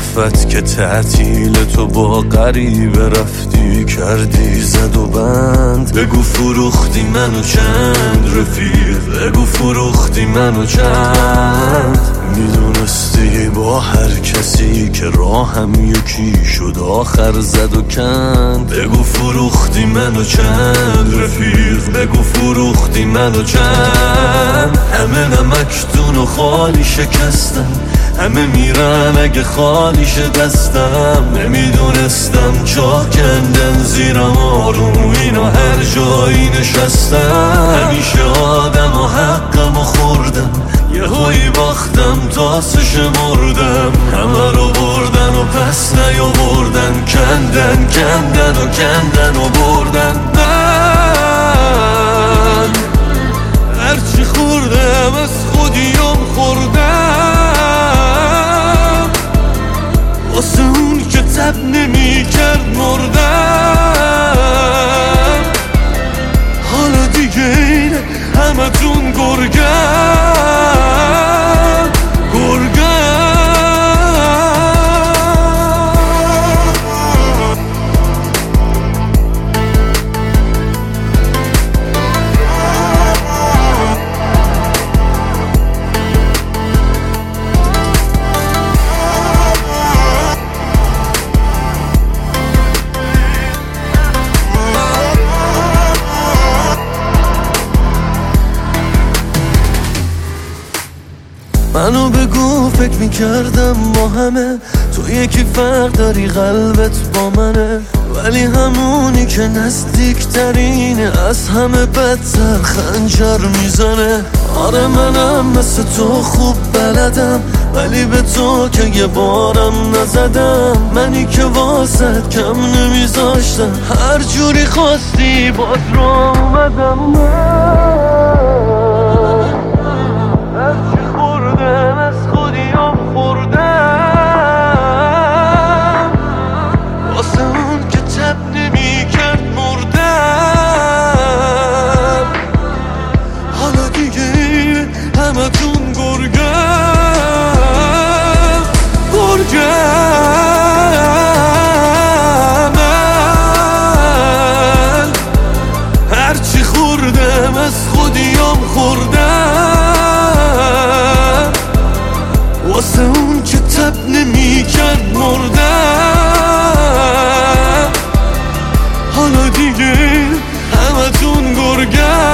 صفت که تعطیل تو با غریبه رفتی کردی زد و بند. بگو فروختی منو چند رفیق، بگو فروختی منو چند. میدونستی با هر کسی که راهم یکی شد آخر زد و کند. بگو فروختی منو چند رفیق، بگو فروختی منو چند. همه نمکتون و خالی شکستم، همه میرن اگه خالیش دستم. نمیدونستم چاه کندن زیرم آروم اینا هر جایی نشستم. همیشه آدم و حقم و خوردم، یه هایی باختم تاسش مردم. همه رو بردن و پس نیاوردن، کندن کندن و کندن و بردن. من هرچی خوردم از خودیم خوردم، واسه اون که تب نمی کرد مردم. حالا دیگه اینه همه تون گرگم. منو بگو فکر میکردم با همه تو یکی فرق داری قلبت با منه، ولی همونی که نزدیکترینه از همه بدتر خنجر میزنه. آره منم مثل تو خوب بلدم، ولی به تو که یه بارم نزدم. منی که واسد کم نمیذاشتم، هر جوری خواستی باز رو اومدم. هرچی خوردم از خودیم خوردم، واسه اون که تب نمی کرد مردم. حالا دیگه همه تون گرگم، گرگم. من هرچی خوردم از خودیم خوردم، واسه اون که تب نمی کرد مردم. حالا دیگه همه تون گرگم.